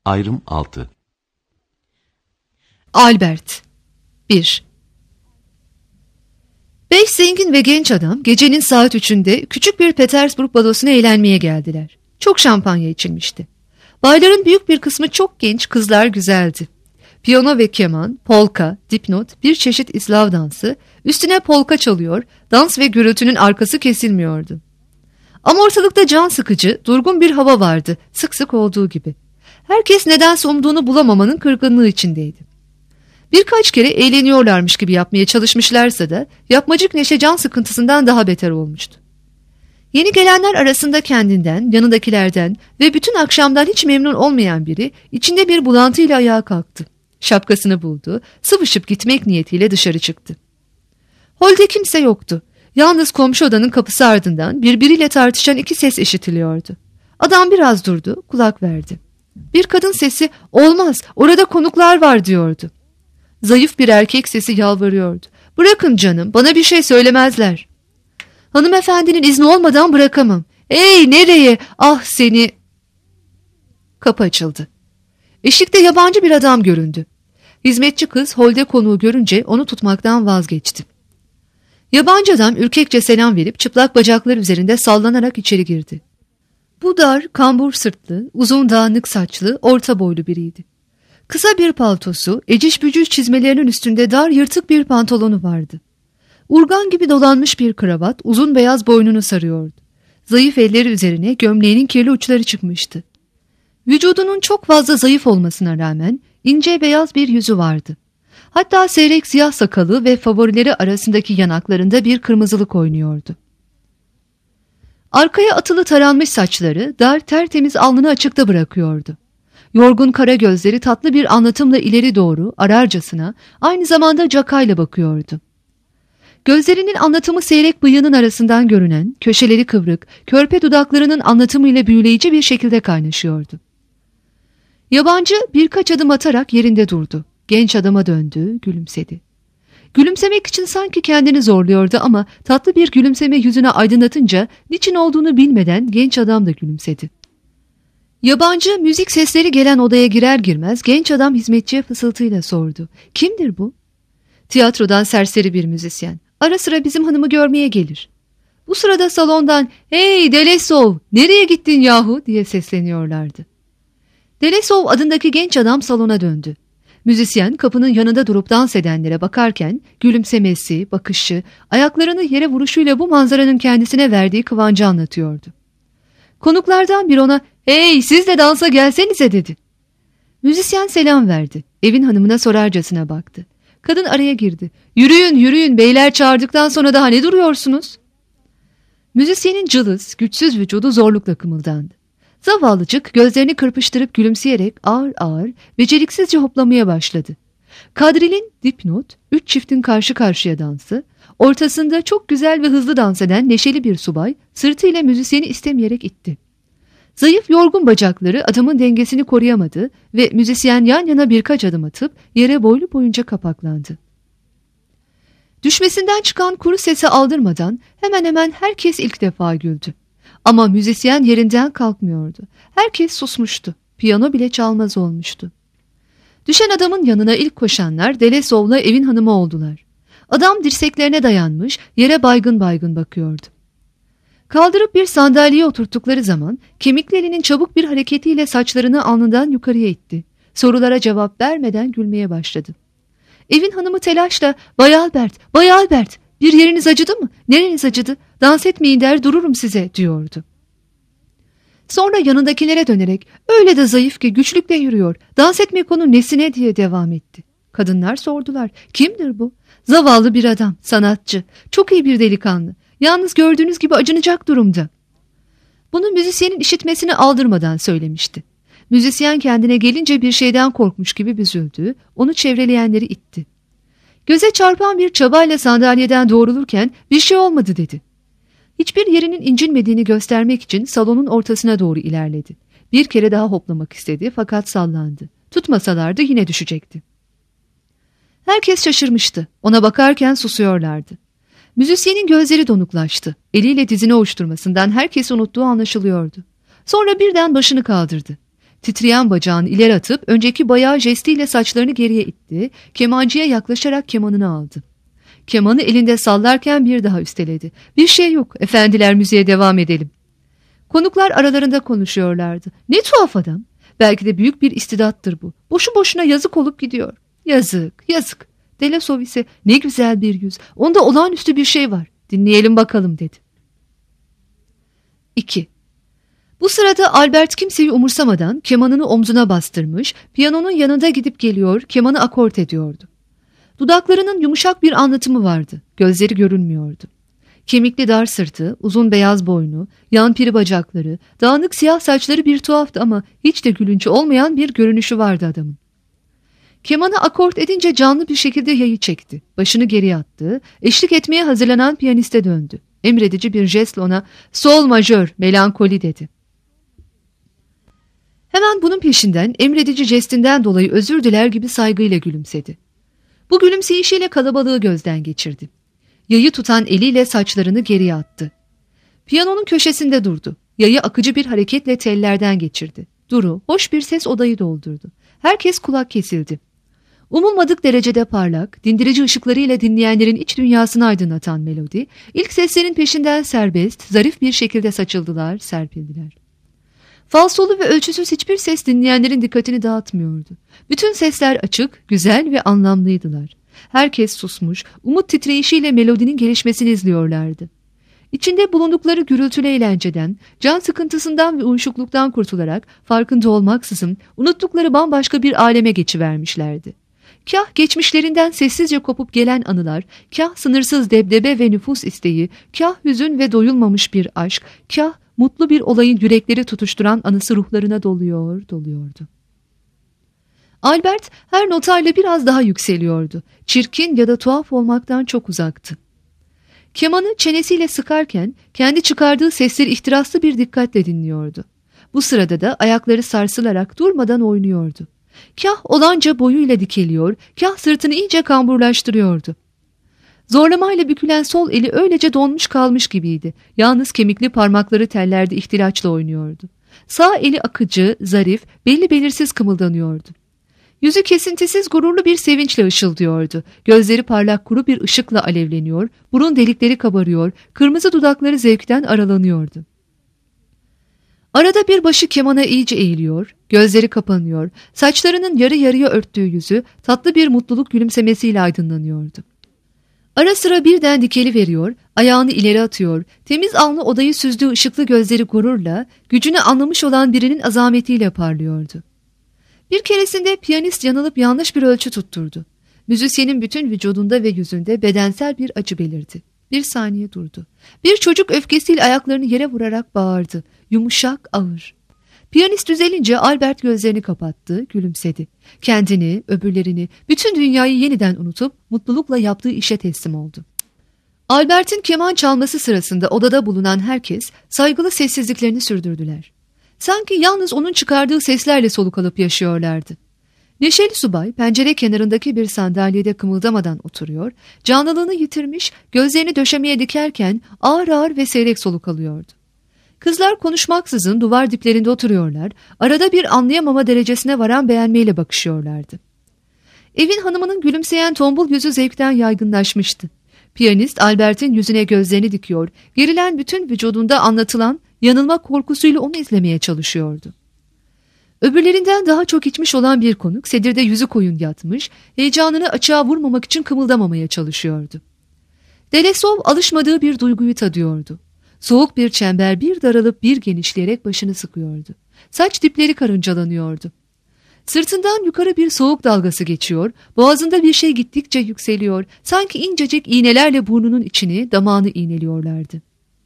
Ayrım 6. Albert 1. 5 zengin ve genç adam gecenin saat 3'ünde küçük bir Petersburg balosuna eğlenmeye geldiler. Çok şampanya içilmişti. Bayların büyük bir kısmı çok genç, kızlar güzeldi. Piyano ve keman, polka, dipnot, bir çeşit İslav dansı, üstüne polka çalıyor, dans ve gürültünün arkası kesilmiyordu. Ama ortalıkta can sıkıcı, durgun bir hava vardı, sık sık olduğu gibi. Herkes nedense umduğunu bulamamanın kırgınlığı içindeydi. Birkaç kere eğleniyorlarmış gibi yapmaya çalışmışlarsa da yapmacık neşe can sıkıntısından daha beter olmuştu. Yeni gelenler arasında kendinden, yanındakilerden ve bütün akşamdan hiç memnun olmayan biri içinde bir bulantıyla ayağa kalktı. Şapkasını buldu, sıvışıp gitmek niyetiyle dışarı çıktı. Holde kimse yoktu. Yalnız komşu odanın kapısı ardından birbiriyle tartışan iki ses işitiliyordu. Adam biraz durdu, kulak verdi. Bir kadın sesi "Olmaz, orada konuklar var" diyordu. Zayıf bir erkek sesi yalvarıyordu. "Bırakın canım, bana bir şey söylemezler." "Hanımefendinin izni olmadan bırakamam." "Ey, nereye? Ah seni!" Kapı açıldı. Eşikte yabancı bir adam göründü. Hizmetçi kız Holde konuğu görünce onu tutmaktan vazgeçti. Yabancı adam ürkekçe selam verip çıplak bacaklar üzerinde sallanarak içeri girdi. Bu dar, kambur sırtlı, uzun dağınık saçlı, orta boylu biriydi. Kısa bir paltosu, eciş bücüş çizmelerinin üstünde dar yırtık bir pantolonu vardı. Urgan gibi dolanmış bir kravat uzun beyaz boynunu sarıyordu. Zayıf elleri üzerine gömleğinin kirli uçları çıkmıştı. Vücudunun çok fazla zayıf olmasına rağmen ince beyaz bir yüzü vardı. Hatta seyrek siyah sakalı ve favorileri arasındaki yanaklarında bir kırmızılık oynuyordu. Arkaya atılı taranmış saçları dar tertemiz alnını açıkta bırakıyordu. Yorgun kara gözleri tatlı bir anlatımla ileri doğru ararcasına aynı zamanda cakayla bakıyordu. Gözlerinin anlatımı seyrek bıyığının arasından görünen, köşeleri kıvrık, körpe dudaklarının anlatımıyla büyüleyici bir şekilde kaynaşıyordu. Yabancı birkaç adım atarak yerinde durdu. Genç adama döndü, gülümsedi. Gülümsemek için sanki kendini zorluyordu ama tatlı bir gülümseme yüzüne aydınlatınca niçin olduğunu bilmeden genç adam da gülümsedi. Yabancı müzik sesleri gelen odaya girer girmez genç adam hizmetçiye fısıltıyla sordu. "Kimdir bu?" "Tiyatrodan serseri bir müzisyen. Ara sıra bizim hanımı görmeye gelir." Bu sırada salondan "Hey Delesov, nereye gittin yahu?" diye sesleniyorlardı. Delesov adındaki genç adam salona döndü. Müzisyen kapının yanında durup dans edenlere bakarken gülümsemesi, bakışı, ayaklarını yere vuruşuyla bu manzaranın kendisine verdiği kıvancı anlatıyordu. Konuklardan biri ona "Hey, siz de dansa gelsenize" dedi. Müzisyen selam verdi. Evin hanımına sorarcasına baktı. Kadın araya girdi. "Yürüyün, yürüyün, beyler çağırdıktan sonra daha ne duruyorsunuz?" Müzisyenin cılız, güçsüz vücudu zorlukla kımıldandı. Zavallıcık gözlerini kırpıştırıp gülümseyerek ağır ağır, beceriksizce hoplamaya başladı. Kadril'in dipnot, 3 çiftin karşı karşıya dansı, ortasında çok güzel ve hızlı dans eden neşeli bir subay sırtıyla müzisyeni istemeyerek itti. Zayıf yorgun bacakları adamın dengesini koruyamadı ve müzisyen yan yana birkaç adım atıp yere boylu boyunca kapaklandı. Düşmesinden çıkan kuru sesi aldırmadan hemen hemen herkes ilk defa güldü. Ama müzisyen yerinden kalkmıyordu. Herkes susmuştu. Piyano bile çalmaz olmuştu. Düşen adamın yanına ilk koşanlar Delesov'la evin hanımı oldular. Adam dirseklerine dayanmış, yere baygın baygın bakıyordu. Kaldırıp bir sandalyeye oturttukları zaman kemiklerinin çabuk bir hareketiyle saçlarını alnından yukarıya itti. Sorulara cevap vermeden gülmeye başladı. Evin hanımı telaşla "Bay Albert, Bay Albert, bir yeriniz acıdı mı? Nereniz acıdı? Dans etmeyin der dururum size" diyordu. Sonra yanındakilere dönerek "Öyle de zayıf ki güçlükle yürüyor. Dans etmek onun nesine?" diye devam etti. Kadınlar sordular. "Kimdir bu?" "Zavallı bir adam, sanatçı. Çok iyi bir delikanlı. Yalnız gördüğünüz gibi acınacak durumda." Bunu müzisyenin işitmesini aldırmadan söylemişti. Müzisyen kendine gelince bir şeyden korkmuş gibi büzüldü, onu çevreleyenleri itti. Göze çarpan bir çabayla sandalyeden doğrulurken "Bir şey olmadı" dedi. Hiçbir yerinin incinmediğini göstermek için salonun ortasına doğru ilerledi. Bir kere daha hoplamak istedi fakat sallandı. Tutmasalardı yine düşecekti. Herkes şaşırmıştı. Ona bakarken susuyorlardı. Müzisyenin gözleri donuklaştı. Eliyle dizini ovuşturmasından herkes unuttuğu anlaşılıyordu. Sonra birden başını kaldırdı. Titreyen bacağını ileri atıp önceki bayağı jestiyle saçlarını geriye itti, kemancıya yaklaşarak kemanını aldı. Kemanı elinde sallarken bir daha üsteledi. Bir şey yok, efendiler müziğe devam edelim. Konuklar aralarında konuşuyorlardı. Ne tuhaf adam. Belki de büyük bir istidattır bu. Boşu boşuna yazık olup gidiyor. Yazık, yazık. Delasov ise ne güzel bir yüz. Onda olağanüstü bir şey var. Dinleyelim bakalım dedi. 2. Bu sırada Albert kimseyi umursamadan kemanını omzuna bastırmış, piyanonun yanında gidip geliyor, kemanı akort ediyordu. Dudaklarının yumuşak bir anlatımı vardı, gözleri görünmüyordu. Kemikli dar sırtı, uzun beyaz boynu, yan piri bacakları, dağınık siyah saçları bir tuhaftı ama hiç de gülünç olmayan bir görünüşü vardı adamın. Kemanı akort edince canlı bir şekilde yayı çekti, başını geriye attı, eşlik etmeye hazırlanan piyaniste döndü. Emredici bir jestle ona "Sol majör, melankoli" dedi. Hemen bunun peşinden emredici jestinden dolayı özür diler gibi saygıyla gülümsedi. Bu gülümseyişiyle kalabalığı gözden geçirdi. Yayı tutan eliyle saçlarını geriye attı. Piyanonun köşesinde durdu. Yayı akıcı bir hareketle tellerden geçirdi. Duru, hoş bir ses odayı doldurdu. Herkes kulak kesildi. Umulmadık derecede parlak, dindirici ışıklarıyla dinleyenlerin iç dünyasını aydınlatan melodi, ilk seslerin peşinden serbest, zarif bir şekilde saçıldılar, serpildiler. Falsolu ve ölçüsüz hiçbir ses dinleyenlerin dikkatini dağıtmıyordu. Bütün sesler açık, güzel ve anlamlıydılar. Herkes susmuş, umut titreyişiyle melodinin gelişmesini izliyorlardı. İçinde bulundukları gürültülü eğlenceden, can sıkıntısından ve uyuşukluktan kurtularak, farkında olmaksızın unuttukları bambaşka bir aleme geçivermişlerdi. Kah geçmişlerinden sessizce kopup gelen anılar, kah sınırsız debdebe ve nüfus isteği, kah hüzün ve doyulmamış bir aşk, kah mutlu bir olayın yürekleri tutuşturan anısı ruhlarına doluyordu. Albert her notayla biraz daha yükseliyordu. Çirkin ya da tuhaf olmaktan çok uzaktı. Kemanı çenesiyle sıkarken kendi çıkardığı sesleri ihtiraslı bir dikkatle dinliyordu. Bu sırada da ayakları sarsılarak durmadan oynuyordu. Kah olanca boyuyla dikeliyor, kah sırtını iyice kamburlaştırıyordu. Zorlamayla bükülen sol eli öylece donmuş kalmış gibiydi. Yalnız kemikli parmakları tellerde ihtilaçla oynuyordu. Sağ eli akıcı, zarif, belli belirsiz kımıldanıyordu. Yüzü kesintisiz gururlu bir sevinçle ışıldıyordu. Gözleri parlak kuru bir ışıkla alevleniyor, burun delikleri kabarıyor, kırmızı dudakları zevkten aralanıyordu. Arada bir başı kemana iyice eğiliyor, gözleri kapanıyor, saçlarının yarı yarıya örttüğü yüzü tatlı bir mutluluk gülümsemesiyle aydınlanıyordu. Ara sıra birden dikeli veriyor, ayağını ileri atıyor, temiz alnı odayı süzdüğü ışıklı gözleri gururla, gücünü anlamış olan birinin azametiyle parlıyordu. Bir keresinde piyanist yanılıp yanlış bir ölçü tutturdu. Müzisyenin bütün vücudunda ve yüzünde bedensel bir acı belirdi. Bir saniye durdu. Bir çocuk öfkesiyle ayaklarını yere vurarak bağırdı. Yumuşak, ağır. Piyanist düzelince Albert gözlerini kapattı, gülümsedi. Kendini, öbürlerini, bütün dünyayı yeniden unutup mutlulukla yaptığı işe teslim oldu. Albert'in keman çalması sırasında odada bulunan herkes saygılı sessizliklerini sürdürdüler. Sanki yalnız onun çıkardığı seslerle soluk alıp yaşıyorlardı. Neşeli subay pencere kenarındaki bir sandalyede kımıldamadan oturuyor, canlılığını yitirmiş, gözlerini döşemeye dikerken ağır ağır ve seyrek soluk alıyordu. Kızlar konuşmaksızın duvar diplerinde oturuyorlar, arada bir anlayamama derecesine varan beğenmeyle bakışıyorlardı. Evin hanımının gülümseyen tombul yüzü zevkten yaygınlaşmıştı. Piyanist Albert'in yüzüne gözlerini dikiyor, gerilen bütün vücudunda anlatılan yanılma korkusuyla onu izlemeye çalışıyordu. Öbürlerinden daha çok içmiş olan bir konuk sedirde yüzü koyun yatmış, heyecanını açığa vurmamak için kımıldamamaya çalışıyordu. Delasov alışmadığı bir duyguyu tadıyordu. Soğuk bir çember bir daralıp bir genişleyerek başını sıkıyordu. Saç dipleri karıncalanıyordu. Sırtından yukarı bir soğuk dalgası geçiyor, boğazında bir şey gittikçe yükseliyor, sanki incecik iğnelerle burnunun içini, damağını iğneliyorlardı.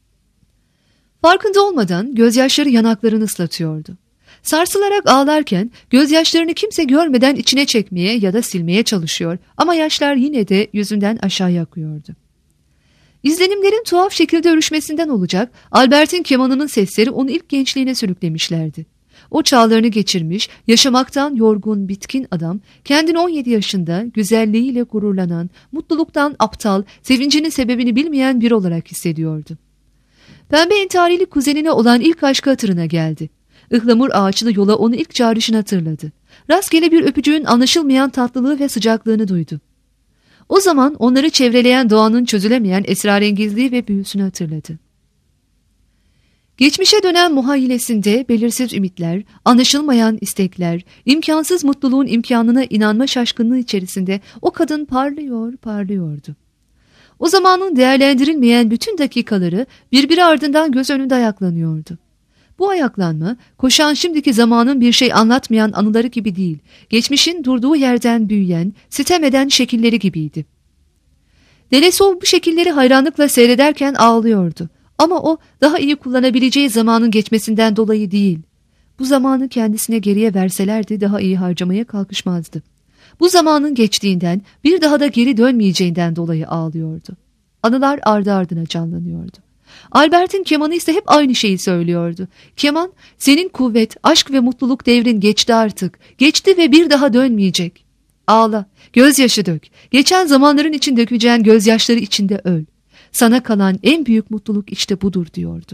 Farkında olmadan gözyaşları yanaklarını ıslatıyordu. Sarsılarak ağlarken gözyaşlarını kimse görmeden içine çekmeye ya da silmeye çalışıyor ama yaşlar yine de yüzünden aşağıya akıyordu. İzlenimlerin tuhaf şekilde örüşmesinden olacak Albert'in kemanının sesleri onu ilk gençliğine sürüklemişlerdi. O çağlarını geçirmiş, yaşamaktan yorgun, bitkin adam, kendini 17 yaşında güzelliğiyle gururlanan, mutluluktan aptal, sevincinin sebebini bilmeyen biri olarak hissediyordu. Pembe entarili kuzenine olan ilk aşkı hatırına geldi. Ihlamur ağaçlı yola onu ilk çağrışını hatırladı. Rastgele bir öpücüğün anlaşılmayan tatlılığı ve sıcaklığını duydu. O zaman onları çevreleyen doğanın çözülemeyen esrarengizliği ve büyüsünü hatırladı. Geçmişe dönen muhayyilesinde belirsiz ümitler, anlaşılmayan istekler, imkansız mutluluğun imkanına inanma şaşkınlığı içerisinde o kadın parlıyordu. O zamanın değerlendirilmeyen bütün dakikaları birbiri ardından göz önünde ayaklanıyordu. Bu ayaklanma, koşan şimdiki zamanın bir şey anlatmayan anıları gibi değil, geçmişin durduğu yerden büyüyen, sitem eden şekilleri gibiydi. Delesov bu şekilleri hayranlıkla seyrederken ağlıyordu. Ama o daha iyi kullanabileceği zamanın geçmesinden dolayı değil. Bu zamanı kendisine geriye verselerdi daha iyi harcamaya kalkışmazdı. Bu zamanın geçtiğinden, bir daha da geri dönmeyeceğinden dolayı ağlıyordu. Anılar ardı ardına canlanıyordu. Albert'in kemanı ise hep aynı şeyi söylüyordu. Keman, senin kuvvet, aşk ve mutluluk devrin geçti artık. Geçti ve bir daha dönmeyecek. Ağla, gözyaşı dök. Geçen zamanların için dökeceğin gözyaşları içinde öl. Sana kalan en büyük mutluluk işte budur diyordu.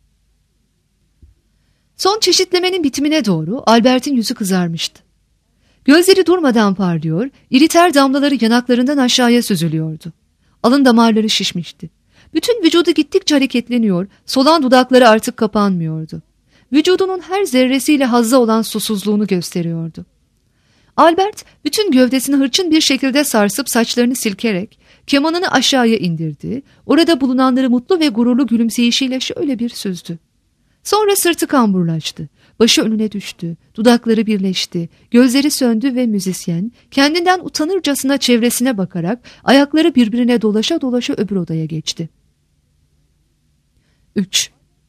Son çeşitlemenin bitimine doğru Albert'in yüzü kızarmıştı. Gözleri durmadan parlıyor, iri ter damlaları yanaklarından aşağıya süzülüyordu. Alın damarları şişmişti. Bütün vücudu gittikçe hareketleniyor, solan dudakları artık kapanmıyordu. Vücudunun her zerresiyle hazza olan susuzluğunu gösteriyordu. Albert bütün gövdesini hırçın bir şekilde sarsıp saçlarını silkerek kemanını aşağıya indirdi, orada bulunanları mutlu ve gururlu gülümseyişiyle şöyle bir süzdü. Sonra sırtı kamburlaştı, başı önüne düştü, dudakları birleşti, gözleri söndü ve müzisyen kendinden utanırcasına çevresine bakarak ayakları birbirine dolaşa dolaşa öbür odaya geçti. 3.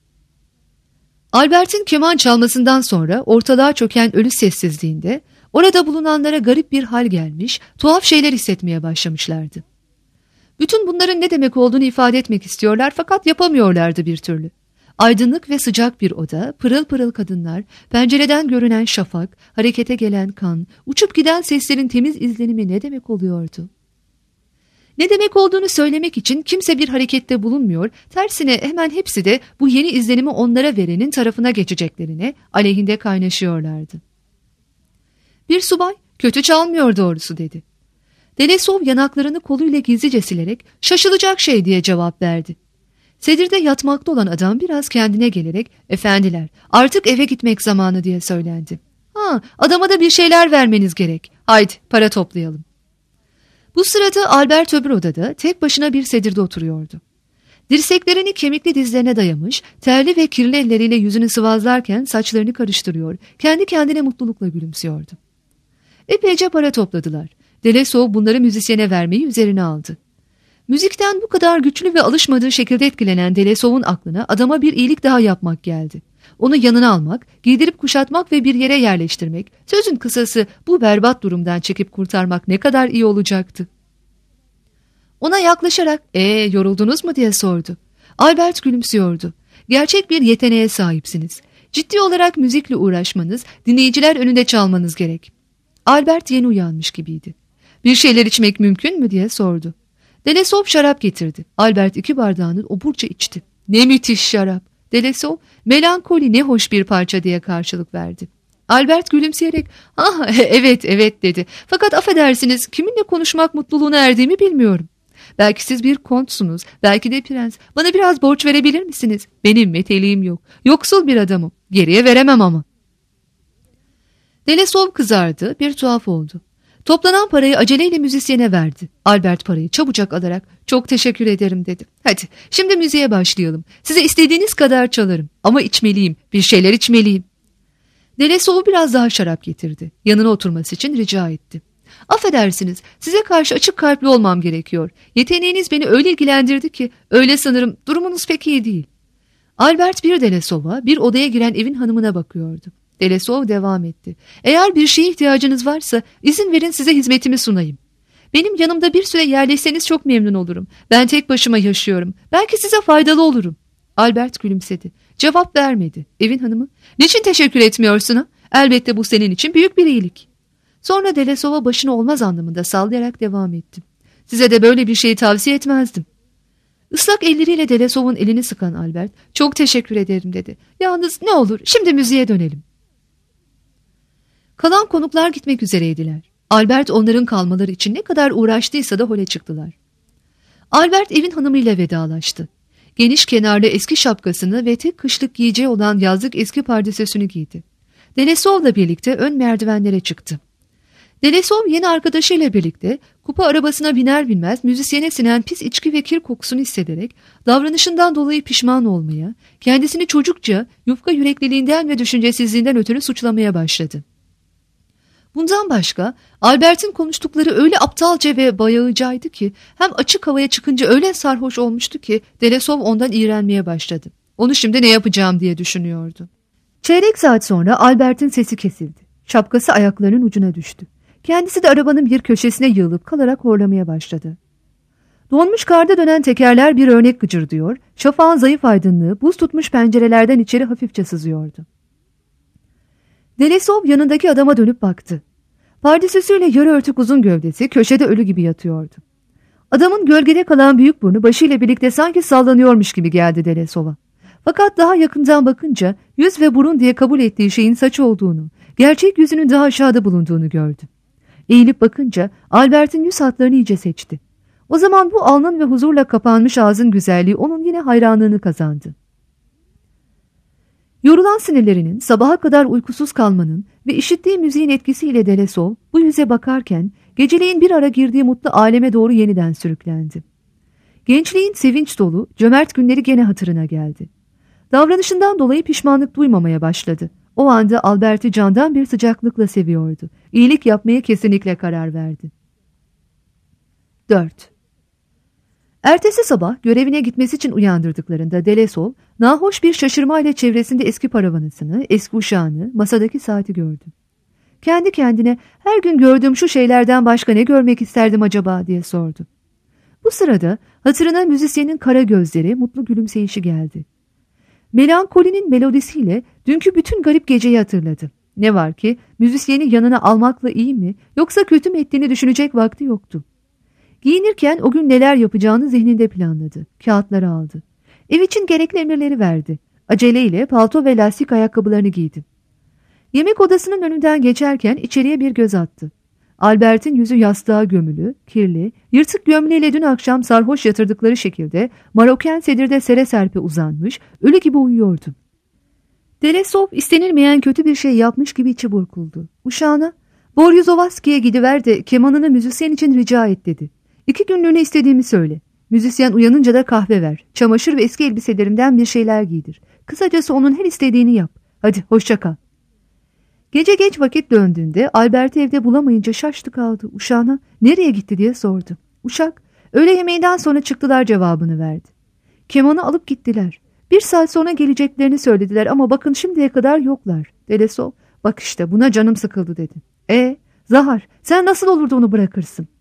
Albert'in keman çalmasından sonra ortalığa çöken ölü sessizliğinde orada bulunanlara garip bir hal gelmiş, tuhaf şeyler hissetmeye başlamışlardı. Bütün bunların ne demek olduğunu ifade etmek istiyorlar fakat yapamıyorlardı bir türlü. Aydınlık ve sıcak bir oda, pırıl pırıl kadınlar, pencereden görünen şafak, harekete gelen kan, uçup giden seslerin temiz izlenimi ne demek oluyordu? Ne demek olduğunu söylemek için kimse bir harekette bulunmuyor, tersine hemen hepsi de bu yeni izlenimi onlara verenin tarafına geçeceklerine aleyhinde kaynaşıyorlardı. Bir subay, kötü çalmıyor doğrusu dedi. Delesov yanaklarını koluyla gizlice silerek şaşılacak şey diye cevap verdi. Sedirde yatmakta olan adam biraz kendine gelerek efendiler artık eve gitmek zamanı diye söylendi. Adama da bir şeyler vermeniz gerek. Haydi para toplayalım. Bu sırada Albert öbür odada tek başına bir sedirde oturuyordu. Dirseklerini kemikli dizlerine dayamış, terli ve kirli elleriyle yüzünü sıvazlarken saçlarını karıştırıyor, kendi kendine mutlulukla gülümsüyordu. Epeyce para topladılar. Delesov bunları müzisyene vermeyi üzerine aldı. Müzikten bu kadar güçlü ve alışmadığı şekilde etkilenen Delesov'un aklına adama bir iyilik daha yapmak geldi. Onu yanına almak, giydirip kuşatmak ve bir yere yerleştirmek, sözün kısası bu berbat durumdan çekip kurtarmak ne kadar iyi olacaktı. Ona yaklaşarak, yoruldunuz mu diye sordu. Albert gülümsüyordu. Gerçek bir yeteneğe sahipsiniz. Ciddi olarak müzikle uğraşmanız, dinleyiciler önünde çalmanız gerek. Albert yeni uyanmış gibiydi. Bir şeyler içmek mümkün mü diye sordu. Delesov şarap getirdi. Albert 2 bardağını oburca içti. Ne müthiş şarap. Delesov, melankoli ne hoş bir parça diye karşılık verdi. Albert gülümseyerek, evet dedi. Fakat affedersiniz, kiminle konuşmak mutluluğuna erdiğimi bilmiyorum. Belki siz bir kontsunuz, belki de prens. Bana biraz borç verebilir misiniz? Benim meteliğim yok. Yoksul bir adamım. Geriye veremem ama. Delesov kızardı, bir tuhaf oldu. Toplanan parayı aceleyle müzisyene verdi. Albert parayı çabucak alarak çok teşekkür ederim dedi. Hadi şimdi müziğe başlayalım. Size istediğiniz kadar çalarım ama içmeliyim, bir şeyler içmeliyim. Delesov biraz daha şarap getirdi. Yanına oturması için rica etti. Affedersiniz, size karşı açık kalpli olmam gerekiyor. Yeteneğiniz beni öyle ilgilendirdi ki öyle sanırım durumunuz pek iyi değil. Albert bir Delesov'a, bir odaya giren evin hanımına bakıyordu. Delesov devam etti. Eğer bir şeye ihtiyacınız varsa izin verin size hizmetimi sunayım. Benim yanımda bir süre yerleşseniz çok memnun olurum. Ben tek başıma yaşıyorum. Belki size faydalı olurum. Albert gülümsedi. Cevap vermedi. Evin hanımı, niçin teşekkür etmiyorsun ha? Elbette bu senin için büyük bir iyilik. Sonra Delesov'a başını olmaz anlamında sallayarak devam etti. Size de böyle bir şeyi tavsiye etmezdim. Islak elleriyle Delesov'un elini sıkan Albert, "Çok teşekkür ederim," dedi. "Yalnız ne olur şimdi müziğe dönelim." Kalan konuklar gitmek üzereydiler. Albert onların kalmaları için ne kadar uğraştıysa da hole çıktılar. Albert evin hanımıyla vedalaştı. Geniş kenarlı eski şapkasını ve tek kışlık giyeceği olan yazlık eski pardesüsünü giydi. Delesov'la birlikte ön merdivenlere çıktı. Delesov yeni arkadaşıyla birlikte kupa arabasına biner binmez müzisyene sinen pis içki ve kir kokusunu hissederek davranışından dolayı pişman olmaya, kendisini çocukça, yufka yürekliliğinden ve düşüncesizliğinden ötürü suçlamaya başladı. Bundan başka Albert'in konuştukları öyle aptalca ve bayağıcaydı ki hem açık havaya çıkınca öyle sarhoş olmuştu ki Delesov ondan iğrenmeye başladı. Onu şimdi ne yapacağım diye düşünüyordu. Çeyrek saat sonra Albert'in sesi kesildi. Şapkası ayaklarının ucuna düştü. Kendisi de arabanın bir köşesine yığılıp kalarak horlamaya başladı. Donmuş karda dönen tekerler bir örnek gıcırdıyor, şafağın zayıf aydınlığı buz tutmuş pencerelerden içeri hafifçe sızıyordu. Delesov yanındaki adama dönüp baktı. Pardesüsüyle yarı örtük uzun gövdesi köşede ölü gibi yatıyordu. Adamın gölgede kalan büyük burnu başıyla birlikte sanki sallanıyormuş gibi geldi Delesov'a. Fakat daha yakından bakınca yüz ve burun diye kabul ettiği şeyin saç olduğunu, gerçek yüzünün daha aşağıda bulunduğunu gördü. Eğilip bakınca Albert'in yüz hatlarını iyice seçti. O zaman bu alnın ve huzurla kapanmış ağzın güzelliği onun yine hayranlığını kazandı. Yorulan sinirlerinin, sabaha kadar uykusuz kalmanın ve işittiği müziğin etkisiyle Delesov bu yüze bakarken geceleyin bir ara girdiği mutlu aleme doğru yeniden sürüklendi. Gençliğin sevinç dolu, cömert günleri gene hatırına geldi. Davranışından dolayı pişmanlık duymamaya başladı. O anda Albert'i candan bir sıcaklıkla seviyordu. İyilik yapmaya kesinlikle karar verdi. 4. Ertesi sabah görevine gitmesi için uyandırdıklarında Delesov, nahoş bir şaşırmayla çevresinde eski paravanısını, eski uşağını, masadaki saati gördü. Kendi kendine her gün gördüğüm şu şeylerden başka ne görmek isterdim acaba diye sordu. Bu sırada hatırına müzisyenin kara gözleri, mutlu gülümseyişi geldi. Melankolinin melodisiyle dünkü bütün garip geceyi hatırladı. Ne var ki müzisyeni yanına almakla iyi mi yoksa kötü mü ettiğini düşünecek vakti yoktu. Giyinirken o gün neler yapacağını zihninde planladı. Kağıtları aldı. Ev için gerekli emirleri verdi. Aceleyle palto ve lastik ayakkabılarını giydi. Yemek odasının önünden geçerken içeriye bir göz attı. Albert'in yüzü yastığa gömülü, kirli, yırtık gömleğiyle dün akşam sarhoş yatırdıkları şekilde maroken sedirde sere serpe uzanmış, ölü gibi uyuyordu. Delesov istenilmeyen kötü bir şey yapmış gibi içi burkuldu. Uşağına, "Boryuzovski'ye gidiver de kemanını müzisyen için rica et," dedi. "2 günlüğüne istediğimi söyle. Müzisyen uyanınca da kahve ver. Çamaşır ve eski elbiselerimden bir şeyler giydir. Kısacası onun her istediğini yap. Hadi hoşça kal." Gece geç vakit döndüğünde Albert'i evde bulamayınca şaştı kaldı. Uşağına "Nereye gitti?" diye sordu. Uşak, "Öğle yemeğinden sonra çıktılar," cevabını verdi. Kemanı alıp gittiler. 1 saat sonra geleceklerini söylediler ama bakın şimdiye kadar yoklar. Delesov, "Bak işte buna canım sıkıldı," dedi. Zahar, sen nasıl olur da onu bırakırsın?